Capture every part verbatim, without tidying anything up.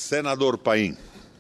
Senador Paim,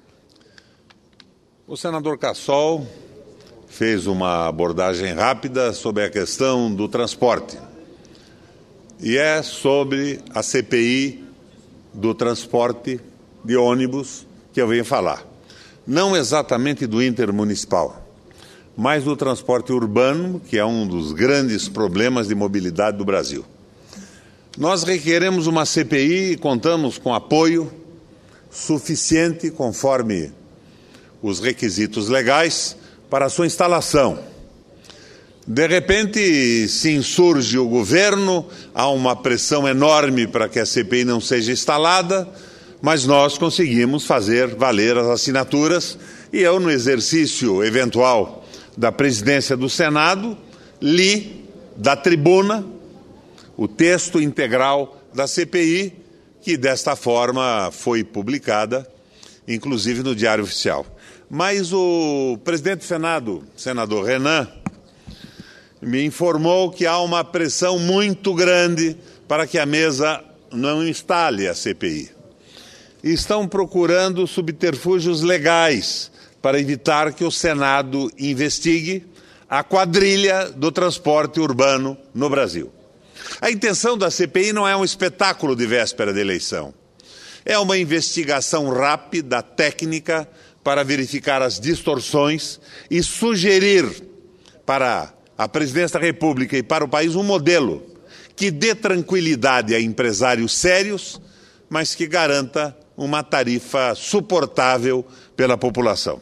o senador Cassol fez uma abordagem rápida sobre a questão do transporte. E é sobre a C P I do transporte de ônibus que eu venho falar. Não exatamente do intermunicipal, mas do transporte urbano, que é um dos grandes problemas de mobilidade do Brasil. Nós requeremos uma C P I e contamos com apoio suficiente, conforme os requisitos legais, para a sua instalação. De repente, se insurge o governo, há uma pressão enorme para que a C P I não seja instalada, mas nós conseguimos fazer valer as assinaturas e eu, no exercício eventual da presidência do Senado, li da tribuna o texto integral da C P I, que desta forma foi publicada, inclusive no Diário Oficial. Mas o presidente do Senado, senador Renan, me informou que há uma pressão muito grande para que a mesa não instale a C P I. Estão procurando subterfúgios legais para evitar que o Senado investigue a quadrilha do transporte urbano no Brasil. A intenção da C P I não é um espetáculo de véspera de eleição. É uma investigação rápida, técnica, para verificar as distorções e sugerir para a presidência da República e para o país um modelo que dê tranquilidade a empresários sérios, mas que garanta uma tarifa suportável pela população.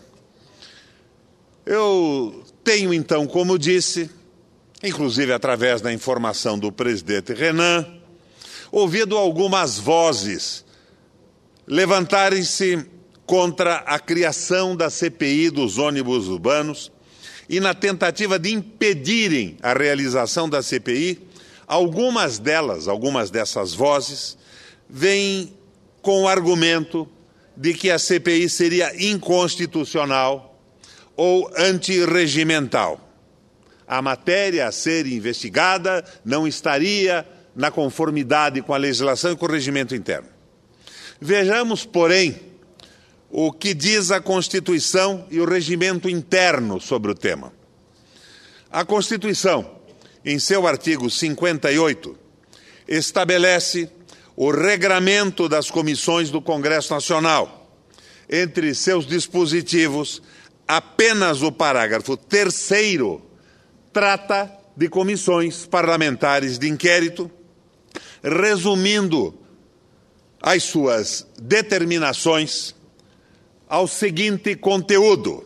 Eu tenho, então, como disse, inclusive através da informação do presidente Renan, ouvido algumas vozes levantarem-se contra a criação da C P I dos ônibus urbanos e na tentativa de impedirem a realização da C P I, algumas delas, algumas dessas vozes, vêm com o argumento de que a C P I seria inconstitucional ou antirregimental. A matéria a ser investigada não estaria na conformidade com a legislação e com o regimento interno. Vejamos, porém, o que diz a Constituição e o regimento interno sobre o tema. A Constituição, em seu artigo cinquenta e oito, estabelece o regramento das comissões do Congresso Nacional. Entre seus dispositivos, apenas o parágrafo terceiro trata de comissões parlamentares de inquérito, resumindo as suas determinações ao seguinte conteúdo.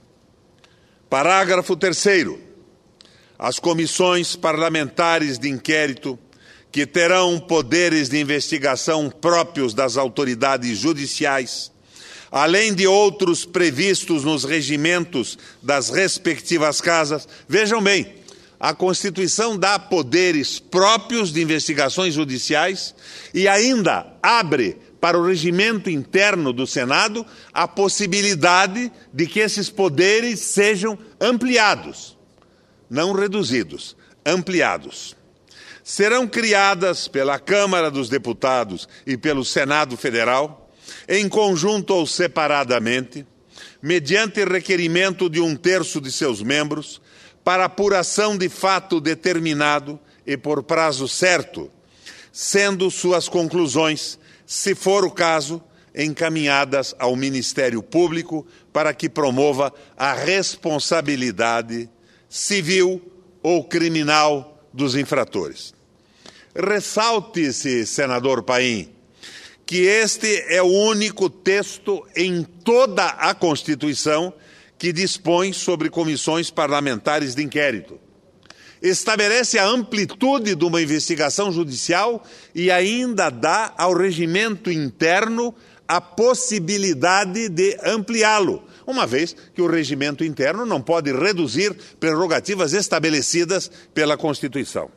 Parágrafo terceiro. As comissões parlamentares de inquérito, que terão poderes de investigação próprios das autoridades judiciais, além de outros previstos nos regimentos das respectivas casas. Vejam bem, a Constituição dá poderes próprios de investigações judiciais e ainda abre para o regimento interno do Senado a possibilidade de que esses poderes sejam ampliados, não reduzidos, ampliados. Serão criadas pela Câmara dos Deputados e pelo Senado Federal, em conjunto ou separadamente, mediante requerimento de um terço de seus membros, para apuração de fato determinado e por prazo certo, sendo suas conclusões, se for o caso, encaminhadas ao Ministério Público para que promova a responsabilidade civil ou criminal dos infratores. Ressalte-se, senador Paim, que este é o único texto em toda a Constituição que dispõe sobre comissões parlamentares de inquérito. Estabelece a amplitude de uma investigação judicial e ainda dá ao regimento interno a possibilidade de ampliá-lo, uma vez que o regimento interno não pode reduzir prerrogativas estabelecidas pela Constituição.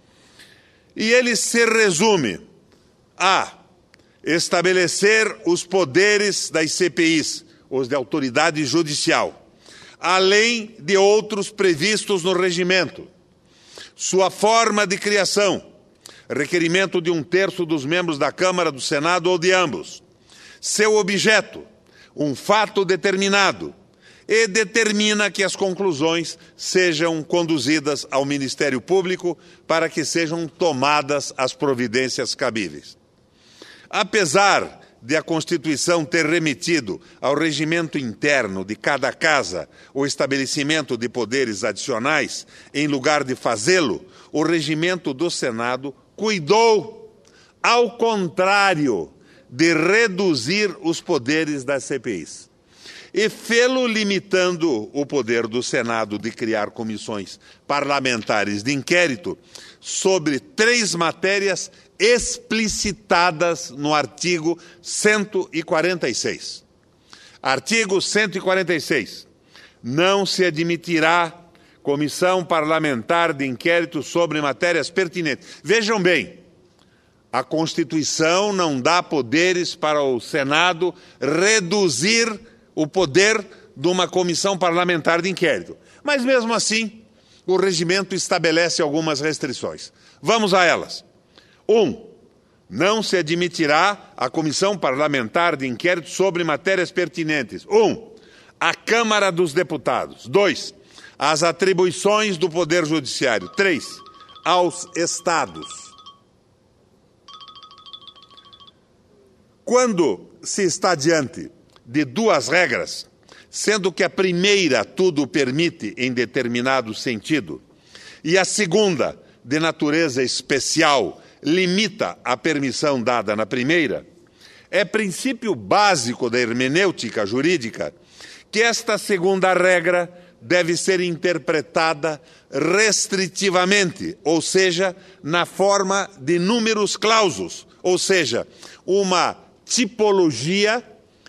E ele se resume a estabelecer os poderes das C P Is, os de autoridade judicial, além de outros previstos no regimento. Sua forma de criação, requerimento de um terço dos membros da Câmara, do Senado ou de ambos, seu objeto, um fato determinado, e determina que as conclusões sejam conduzidas ao Ministério Público para que sejam tomadas as providências cabíveis. Apesar de a Constituição ter remetido ao regimento interno de cada casa o estabelecimento de poderes adicionais, em lugar de fazê-lo, o regimento do Senado cuidou, ao contrário, de reduzir os poderes das C P Is. E fê-lo limitando o poder do Senado de criar comissões parlamentares de inquérito sobre três matérias explicitadas no artigo cento e quarenta e seis. Artigo cento e quarenta e seis. Não se admitirá comissão parlamentar de inquérito sobre matérias pertinentes. Vejam bem, a Constituição não dá poderes para o Senado reduzir o poder de uma comissão parlamentar de inquérito. Mas, mesmo assim, o regimento estabelece algumas restrições. Vamos a elas. Um, não se admitirá a comissão parlamentar de inquérito sobre matérias pertinentes. Um, a Câmara dos Deputados. Dois, as atribuições do Poder Judiciário. Três, aos Estados. Quando se está diante de duas regras, sendo que a primeira tudo permite em determinado sentido, e a segunda, de natureza especial, limita a permissão dada na primeira, é princípio básico da hermenêutica jurídica que esta segunda regra deve ser interpretada restritivamente, ou seja, na forma de números clausus, ou seja, uma tipologia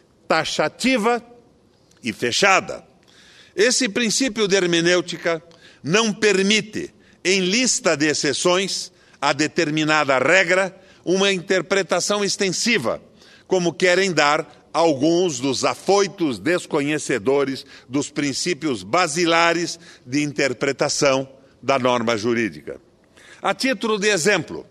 taxativa e fechada. Esse princípio de hermenêutica não permite, em lista de exceções a determinada regra, uma interpretação extensiva, como querem dar alguns dos afoitos desconhecedores dos princípios basilares de interpretação da norma jurídica. A título de exemplo,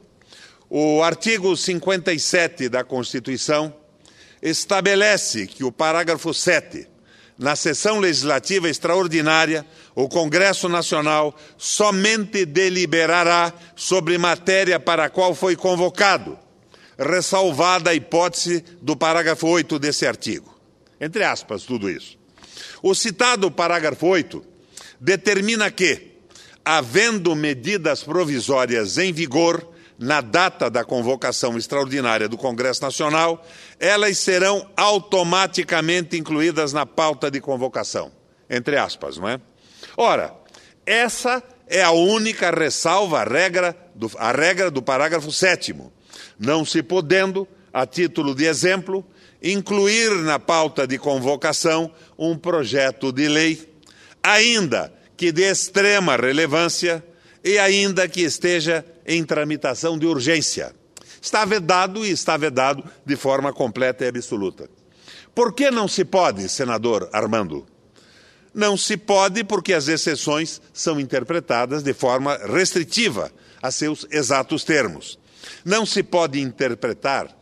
o artigo cinquenta e sete da Constituição estabelece que o parágrafo sete, na sessão legislativa extraordinária, o Congresso Nacional somente deliberará sobre matéria para a qual foi convocado, ressalvada a hipótese do parágrafo oito desse artigo. Entre aspas, tudo isso. O citado parágrafo oito determina que, havendo medidas provisórias em vigor na data da convocação extraordinária do Congresso Nacional, elas serão automaticamente incluídas na pauta de convocação. Entre aspas, não é? Ora, essa é a única ressalva à regra do, à regra do parágrafo sétimo, não se podendo, a título de exemplo, incluir na pauta de convocação um projeto de lei, ainda que de extrema relevância e ainda que esteja em tramitação de urgência. Está vedado e está vedado de forma completa e absoluta. Por que não se pode, senador Armando? Não se pode porque as exceções são interpretadas de forma restritiva a seus exatos termos. Não se pode interpretar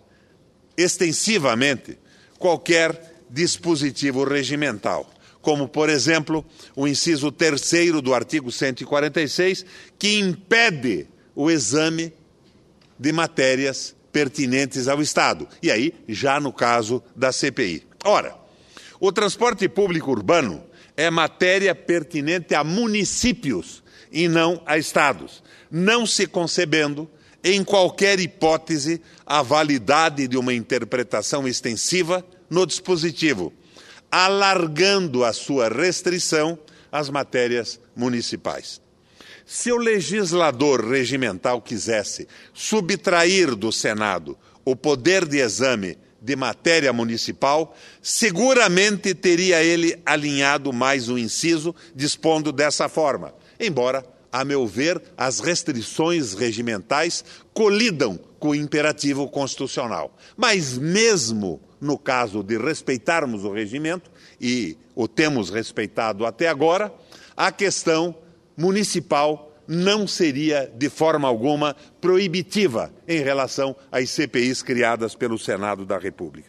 extensivamente qualquer dispositivo regimental, como, por exemplo, o inciso terceiro do artigo cento e quarenta e seis, que impede o exame de matérias pertinentes ao Estado. E aí, já no caso da C P I. Ora, o transporte público urbano é matéria pertinente a municípios e não a Estados, não se concebendo, em qualquer hipótese, a validade de uma interpretação extensiva no dispositivo, alargando a sua restrição às matérias municipais. Se o legislador regimental quisesse subtrair do Senado o poder de exame de matéria municipal, seguramente teria ele alinhado mais um inciso dispondo dessa forma, embora, a meu ver, as restrições regimentais colidam com o imperativo constitucional. Mas mesmo no caso de respeitarmos o regimento, e o temos respeitado até agora, a questão municipal não seria, de forma alguma, proibitiva em relação às C P Is criadas pelo Senado da República.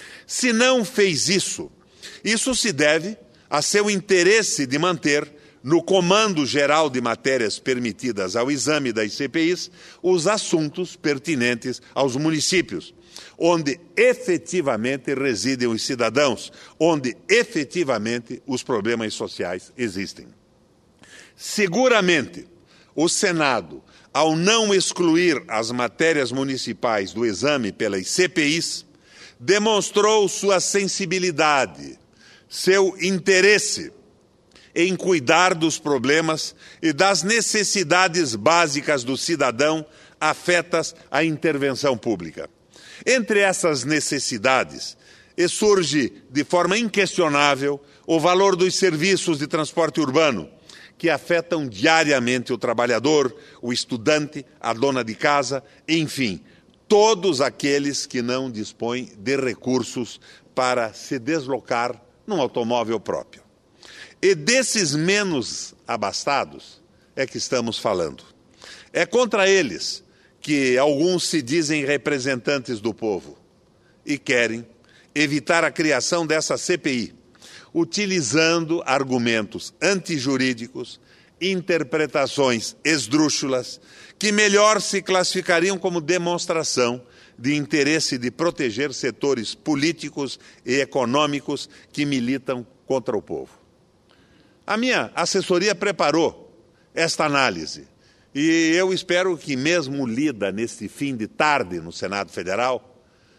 Se não fez isso, isso se deve a seu interesse de manter no comando geral de matérias permitidas ao exame das C P Is os assuntos pertinentes aos municípios, onde efetivamente residem os cidadãos, onde efetivamente os problemas sociais existem. Seguramente, o Senado, ao não excluir as matérias municipais do exame pelas C P Is, demonstrou sua sensibilidade, seu interesse em cuidar dos problemas e das necessidades básicas do cidadão afetas à intervenção pública. Entre essas necessidades, surge de forma inquestionável o valor dos serviços de transporte urbano, que afetam diariamente o trabalhador, o estudante, a dona de casa, enfim, todos aqueles que não dispõem de recursos para se deslocar num automóvel próprio. E desses menos abastados é que estamos falando. É contra eles que alguns se dizem representantes do povo e querem evitar a criação dessa C P I, utilizando argumentos antijurídicos, interpretações esdrúxulas, que melhor se classificariam como demonstração de interesse de proteger setores políticos e econômicos que militam contra o povo. A minha assessoria preparou esta análise e eu espero que, mesmo lida neste fim de tarde no Senado Federal,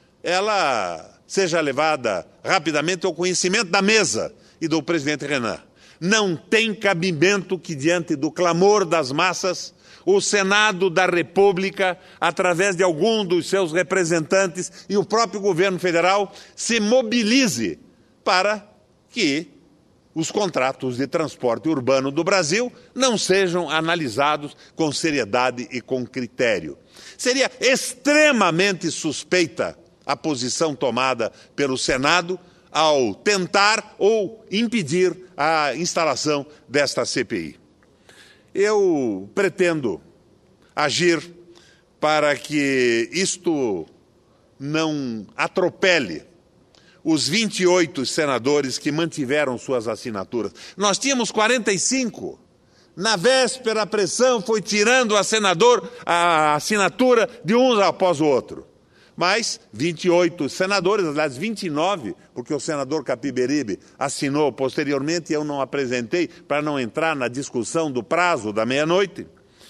ela seja levada rapidamente ao conhecimento da mesa e do presidente Renan. Não tem cabimento que, diante do clamor das massas, o Senado da República, através de algum dos seus representantes e o próprio governo federal, se mobilize para que os contratos de transporte urbano do Brasil não sejam analisados com seriedade e com critério. Seria extremamente suspeita a posição tomada pelo Senado ao tentar ou impedir a instalação desta C P I. Eu pretendo agir para que isto não atropele os vinte e oito senadores que mantiveram suas assinaturas. Nós tínhamos quarenta e cinco. Na véspera, a pressão foi tirando a, senador, a assinatura de um após o outro. Mas vinte e oito senadores, aliás, vinte e nove, porque o senador Capiberibe assinou posteriormente e eu não apresentei para não entrar na discussão do prazo da meia-noite,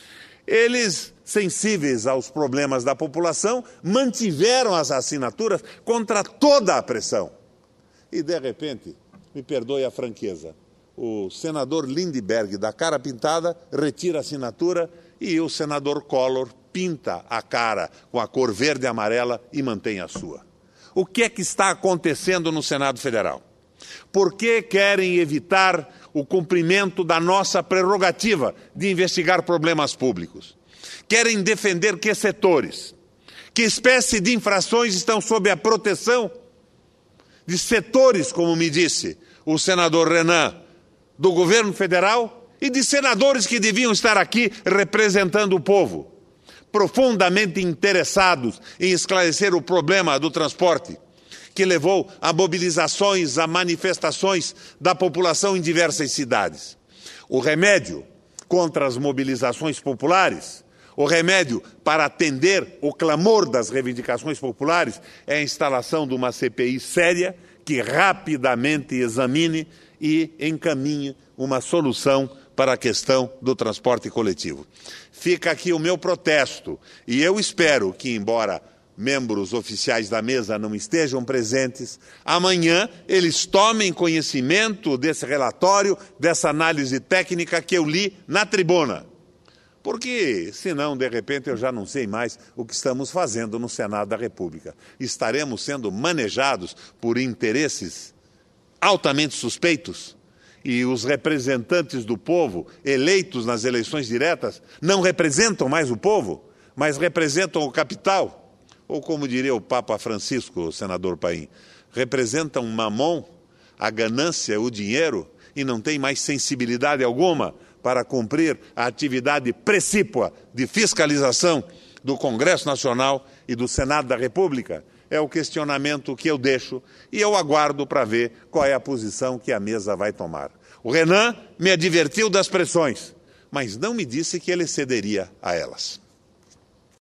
eles, sensíveis aos problemas da população, mantiveram as assinaturas contra toda a pressão. E, de repente, me perdoe a franqueza, o senador Lindbergh, da cara pintada, retira a assinatura e o senador Collor pinta a cara com a cor verde e amarela e mantém a sua. O que é que está acontecendo no Senado Federal? Por que querem evitar o cumprimento da nossa prerrogativa de investigar problemas públicos? Querem defender que setores? Que espécie de infrações estão sob a proteção de setores, como me disse o senador Renan, do governo federal e de senadores que deviam estar aqui representando o povo, profundamente interessados em esclarecer o problema do transporte, que levou a mobilizações, a manifestações da população em diversas cidades. O remédio contra as mobilizações populares, o remédio para atender o clamor das reivindicações populares é a instalação de uma C P I séria que rapidamente examine e encaminhe uma solução para a questão do transporte coletivo. Fica aqui o meu protesto e eu espero que, embora membros oficiais da mesa não estejam presentes, amanhã eles tomem conhecimento desse relatório, dessa análise técnica que eu li na tribuna. Porque, senão, de repente, eu já não sei mais o que estamos fazendo no Senado da República. Estaremos sendo manejados por interesses altamente suspeitos e os representantes do povo, eleitos nas eleições diretas, não representam mais o povo, mas representam o capital. Ou, como diria o Papa Francisco, senador Paim, representam mamon, a ganância, o dinheiro, e não tem mais sensibilidade alguma para cumprir a atividade precípua de fiscalização do Congresso Nacional e do Senado da República. é o questionamento que eu deixo e eu aguardo para ver qual é a posição que a mesa vai tomar. O Renan me advertiu das pressões, mas não me disse que ele cederia a elas.